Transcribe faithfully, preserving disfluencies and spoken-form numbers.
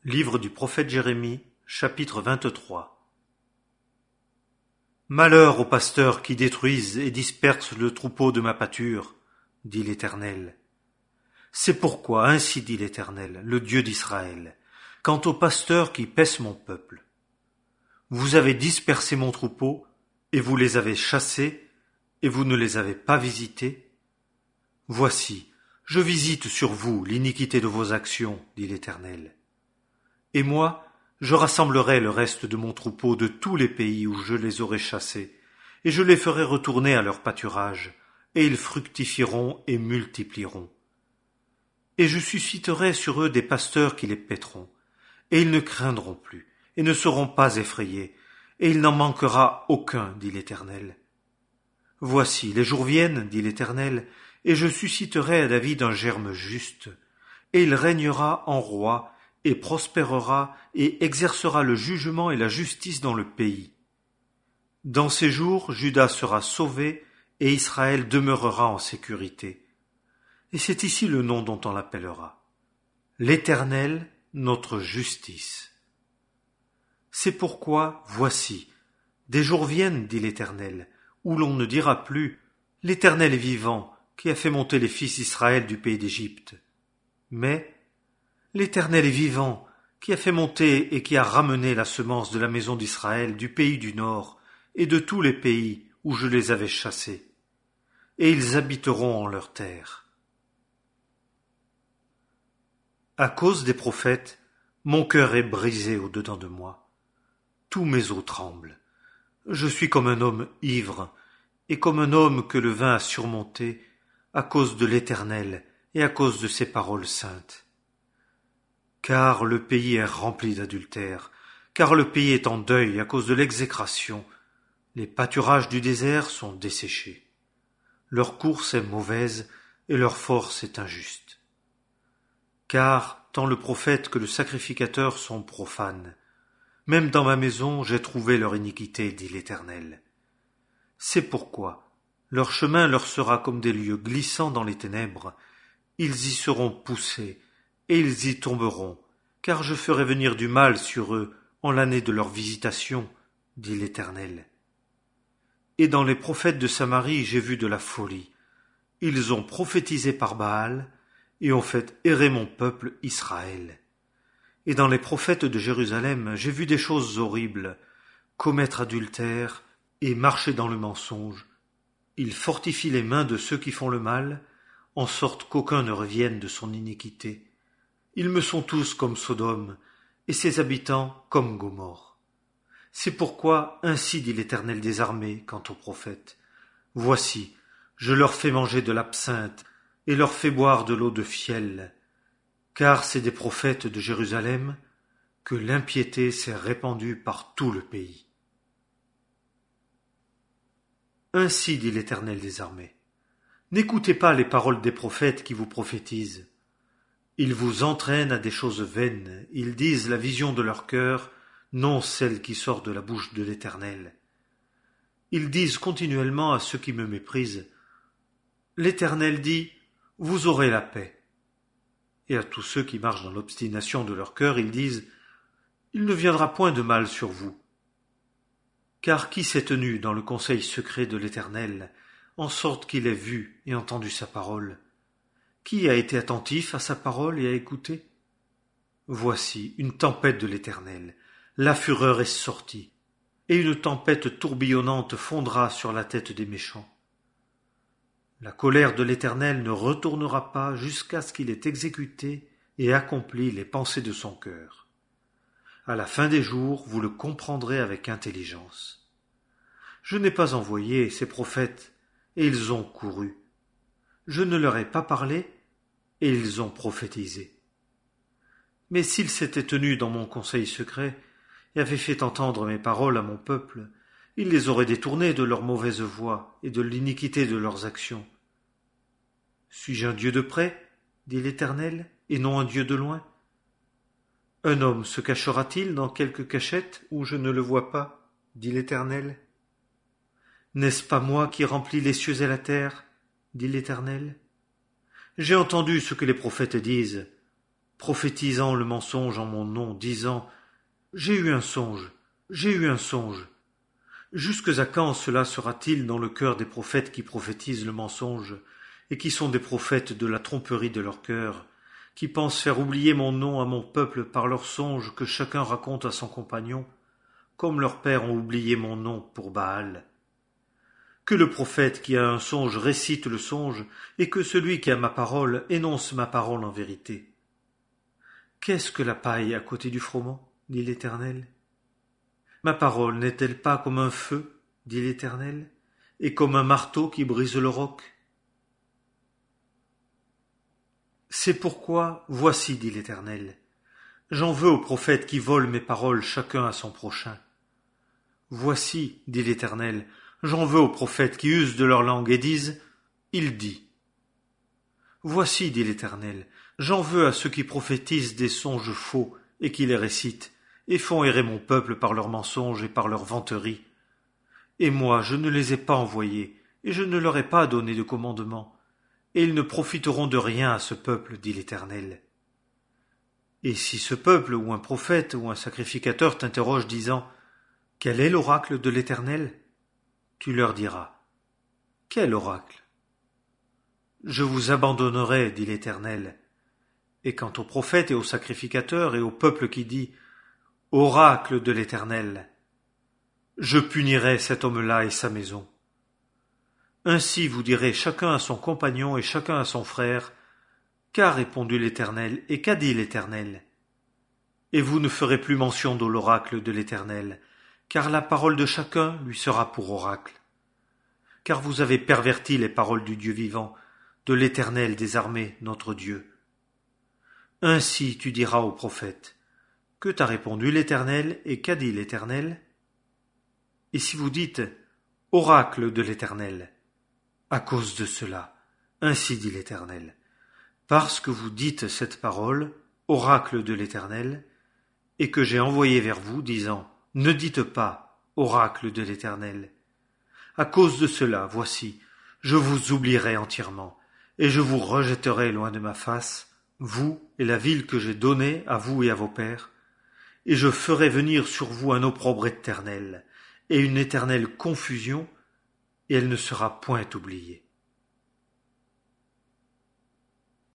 Livre du prophète Jérémie, chapitre vingt-trois. Malheur aux pasteurs qui détruisent et dispersent le troupeau de ma pâture, dit l'Éternel. C'est pourquoi ainsi dit l'Éternel, le Dieu d'Israël, quant aux pasteurs qui paissent mon peuple. Vous avez dispersé mon troupeau, et vous les avez chassés, et vous ne les avez pas visités. Voici, je visite sur vous l'iniquité de vos actions, dit l'Éternel. Et moi, je rassemblerai le reste de mon troupeau de tous les pays où je les aurai chassés, et je les ferai retourner à leur pâturage, et ils fructifieront et multiplieront. Et je susciterai sur eux des pasteurs qui les paîtront, et ils ne craindront plus, et ne seront pas effrayés, et il n'en manquera aucun, dit l'Éternel. Voici, les jours viennent, dit l'Éternel, et je susciterai à David un germe juste, et il régnera en roi, et prospérera, et exercera le jugement et la justice dans le pays. Dans ces jours, Juda sera sauvé, et Israël demeurera en sécurité. Et c'est ici le nom dont on l'appellera. L'Éternel, notre justice. C'est pourquoi, voici, des jours viennent, dit l'Éternel, où l'on ne dira plus, l'Éternel est vivant, qui a fait monter les fils d'Israël du pays d'Égypte. Mais, l'Éternel est vivant, qui a fait monter et qui a ramené la semence de la maison d'Israël du pays du nord et de tous les pays où je les avais chassés, et ils habiteront en leur terre. À cause des prophètes, mon cœur est brisé au-dedans de moi. Tous mes os tremblent. Je suis comme un homme ivre, et comme un homme que le vin a surmonté, à cause de l'Éternel et à cause de ses paroles saintes. Car le pays est rempli d'adultère, car le pays est en deuil à cause de l'exécration. Les pâturages du désert sont desséchés. Leur course est mauvaise et leur force est injuste. Car tant le prophète que le sacrificateur sont profanes. Même dans ma maison j'ai trouvé leur iniquité, dit l'Éternel. C'est pourquoi leur chemin leur sera comme des lieux glissants dans les ténèbres. Ils y seront poussés, et ils y tomberont, car je ferai venir du mal sur eux en l'année de leur visitation, dit l'Éternel. Et dans les prophètes de Samarie j'ai vu de la folie. Ils ont prophétisé par Baal, et ont fait errer mon peuple Israël. Et dans les prophètes de Jérusalem j'ai vu des choses horribles, commettre adultère et marcher dans le mensonge. Ils fortifient les mains de ceux qui font le mal, en sorte qu'aucun ne revienne de son iniquité. Ils me sont tous comme Sodome, et ses habitants comme Gomorrhe. C'est pourquoi ainsi dit l'Éternel des armées quant aux prophètes. Voici, je leur fais manger de l'absinthe, et leur fais boire de l'eau de fiel, car c'est des prophètes de Jérusalem que l'impiété s'est répandue par tout le pays. Ainsi dit l'Éternel des armées. N'écoutez pas les paroles des prophètes qui vous prophétisent. Ils vous entraînent à des choses vaines, ils disent la vision de leur cœur, non celle qui sort de la bouche de l'Éternel. Ils disent continuellement à ceux qui me méprisent, l'Éternel dit, vous aurez la paix. Et à tous ceux qui marchent dans l'obstination de leur cœur, ils disent, il ne viendra point de mal sur vous. Car qui s'est tenu dans le conseil secret de l'Éternel, en sorte qu'il ait vu et entendu sa parole? Qui a été attentif à sa parole et a écouté? Voici une tempête de l'Éternel, la fureur est sortie, et une tempête tourbillonnante fondra sur la tête des méchants. La colère de l'Éternel ne retournera pas jusqu'à ce qu'il ait exécuté et accompli les pensées de son cœur. À la fin des jours, vous le comprendrez avec intelligence. Je n'ai pas envoyé ces prophètes, et ils ont couru. Je ne leur ai pas parlé, et ils ont prophétisé. Mais s'ils s'étaient tenus dans mon conseil secret, et avaient fait entendre mes paroles à mon peuple, ils les auraient détournés de leur mauvaise voie et de l'iniquité de leurs actions. Suis-je un Dieu de près, dit l'Éternel, et non un Dieu de loin? Un homme se cachera-t-il dans quelque cachette où je ne le vois pas, dit l'Éternel? N'est-ce pas moi qui remplis les cieux et la terre, dit l'Éternel? J'ai entendu ce que les prophètes disent. prophétisant le mensonge en mon nom, disant « J'ai eu un songe, j'ai eu un songe ». Jusque à quand cela sera-t-il dans le cœur des prophètes qui prophétisent le mensonge, et qui sont des prophètes de la tromperie de leur cœur, qui pensent faire oublier mon nom à mon peuple par leurs songes que chacun raconte à son compagnon, comme leurs pères ont oublié mon nom pour Baal. Que le prophète qui a un songe récite le songe, et que celui qui a ma parole énonce ma parole en vérité. Qu'est-ce que la paille à côté du froment, dit l'Éternel? Ma parole n'est-elle pas comme un feu, dit l'Éternel, et comme un marteau qui brise le roc? C'est pourquoi, voici, dit l'Éternel, j'en veux aux prophètes qui volent mes paroles chacun à son prochain. Voici, dit l'Éternel, j'en veux aux prophètes qui usent de leur langue et disent « Il dit ». Voici, dit l'Éternel, j'en veux à ceux qui prophétisent des songes faux et qui les récitent, et font errer mon peuple par leurs mensonges et par leurs vanteries. Et moi, je ne les ai pas envoyés, et je ne leur ai pas donné de commandement, et ils ne profiteront de rien à ce peuple, dit l'Éternel. Et si ce peuple, ou un prophète, ou un sacrificateur t'interroge disant « Quel est l'oracle de l'Éternel ?» tu leur diras « Quel oracle ?» Je vous abandonnerai, dit l'Éternel. Et quant aux prophètes et aux sacrificateurs et au peuple qui dit « Oracle de l'Éternel », je punirai cet homme-là et sa maison. Ainsi vous direz chacun à son compagnon et chacun à son frère, « Qu'a répondu l'Éternel et qu'a dit l'Éternel ?» Et vous ne ferez plus mention de l'oracle de l'Éternel, car la parole de chacun lui sera pour oracle. Car vous avez perverti les paroles du Dieu vivant, de l'Éternel des armées, notre Dieu. Ainsi tu diras au prophète, « Que t'a répondu l'Éternel et qu'a dit l'Éternel ?» Et si vous dites, « Oracle de l'Éternel », à cause de cela, ainsi dit l'Éternel, parce que vous dites cette parole, « Oracle de l'Éternel », et que j'ai envoyé vers vous, disant, « Ne dites pas, oracle de l'Éternel ». À cause de cela, voici, je vous oublierai entièrement, et je vous rejetterai loin de ma face, vous et la ville que j'ai donnée à vous et à vos pères, et je ferai venir sur vous un opprobre éternel, et une éternelle confusion, et elle ne sera point oubliée.